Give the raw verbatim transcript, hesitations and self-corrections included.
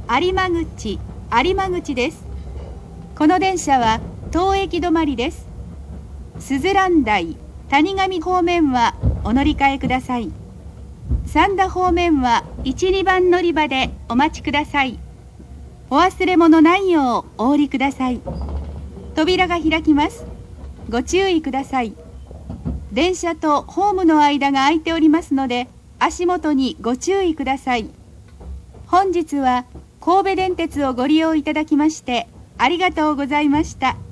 有馬口、有馬口です。この電車は当駅止まりです。鈴蘭台、谷上方面はお乗り換えください。三田方面はいち、にばん乗り場でお待ちください。お忘れ物ないようお降りください。扉が開きます。ご注意ください。電車とホームの間が空いておりますので、足元にご注意ください。本日は神戸電鉄をご利用いただきましてありがとうございました。